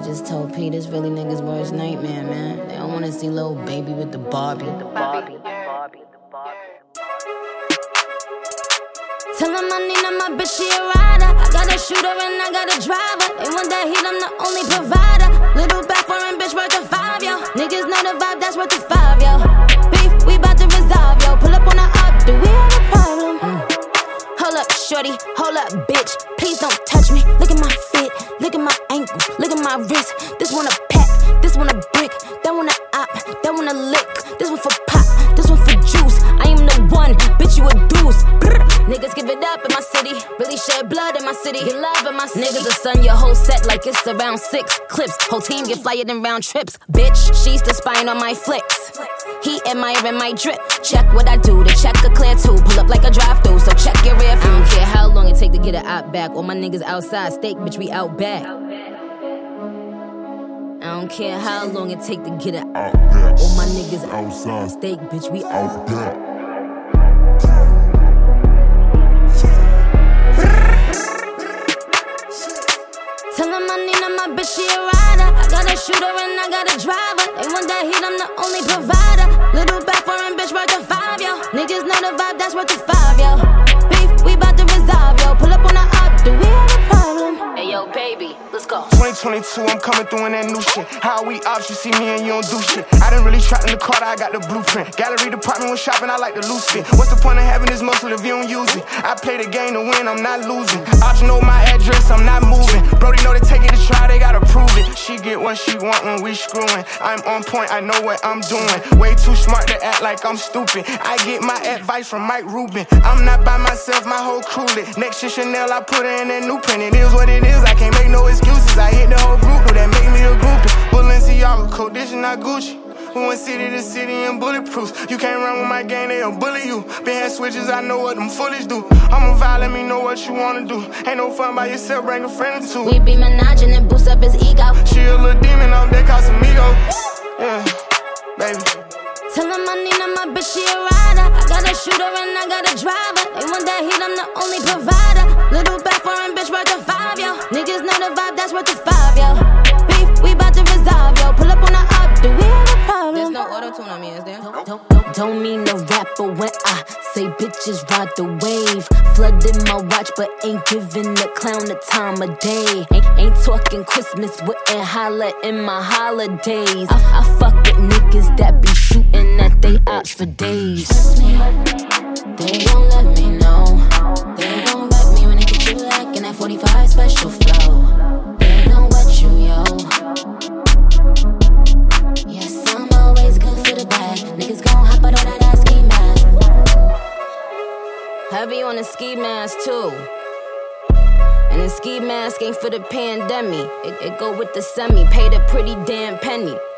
just told Pete it's really niggas' worst nightmare, man. They don't wanna see little baby with the Barbie. Tell him I need my bitch, she a rider. I got a shooter and I got a driver. They want that heat, I'm the only provider. Little back foreign bitch worth of 5, yo. Niggas know the vibe, that's worth of 5, yo. Beef, we bout to resolve, yo. Pull up on the up, do we have a problem? Hold up, shorty, hold up, bitch. Please don't touch me. Look at my fit, look at my ankle, look at my wrist. This one a pack, this one a brick. That one a op, that one a lick. This one for pop, this one for juice. I am the one, bitch, you a deuce. Niggas give it up in my city. Really shed blood in my city. Get love in my city. Niggas will stun your whole set like it's around 6 clips. Whole team get flyer than round trips. Bitch, she's the spying on my flicks. He admiring my drip. Check what I do, the check a clear too. Pull up like a drive-thru, so check your rear view. I don't care how long it take to get an op back. All my niggas outside, steak, bitch, we out back. I don't care how long it take to get it out back. All my niggas outside, steak, bitch, we out back. Tell him I need my bitch, she a rider. I got a shooter and I got a driver. They want that heat, I'm the only provider. Little back foreign bitch worth of 5, yo. Niggas know the vibe, that's worth of 5, yo. Beef, we bout to resolve, yo. Pull up on the up, do we have a problem? Hey, yo, baby, let's go. 2022, I'm coming through in that new shit. How we ops, you see me and you don't do shit. I done really trap in the Carter, I got the blueprint. Gallery department when shopping, I like to loose it. What's the point of having this muscle if you don't use it? I play the game to win, I'm not losing. Ops know my address, I'm not moving. Brody know they take it to try, they gotta prove it. She get what she want when we screwing. I'm on point, I know what I'm doing. Way too smart to act like I'm stupid. I get my advice from Mike Rubin. I'm not by myself, my whole crew lit. Next to Chanel, I put her in that new print. It is what it is, I can't make no excuses. I hit the whole group, that make me a groupie. Balenciaga, coat, this is not Gucci. We went city to city in bulletproofs. You can't run with my gang, they'll bully you. Been had switches, I know what them foolish do. I'm a vibe, let me know what you wanna do. Ain't no fun by yourself, bring a friend or two. We be menaging and boost up his ego. She a little demon off that Casamigo. Yeah, baby. Tell him I need my bitch, she a rider. I got a shooter and I got a driver. They want that heat, I'm the only provider. Little back foreign bitch worth of 5, yo. Niggas know the vibe, that's worth of 5, yo. Beef, we bout to resolve, yo. Pull up on the up, do we have a problem? There's no auto-tune on me, is there? Don't mean no rapper when I say bitches ride the wave. Flooding my watch, but ain't giving the clown the time of day. Ain't talking Christmas, wouldn't holla in my holidays. I fuck with niggas that be shooting at they ops for days. Trust me, they gon' let me know. They gon' wreck me when they get you lacking that 45 special flow. They gon' wet you, yo. Yes, I'm always good for the bag. Niggas gon' hop out on that ski mask. Heavy on the ski mask too. And the ski mask ain't for the pandemic. It go with the semi. Paid a pretty damn penny.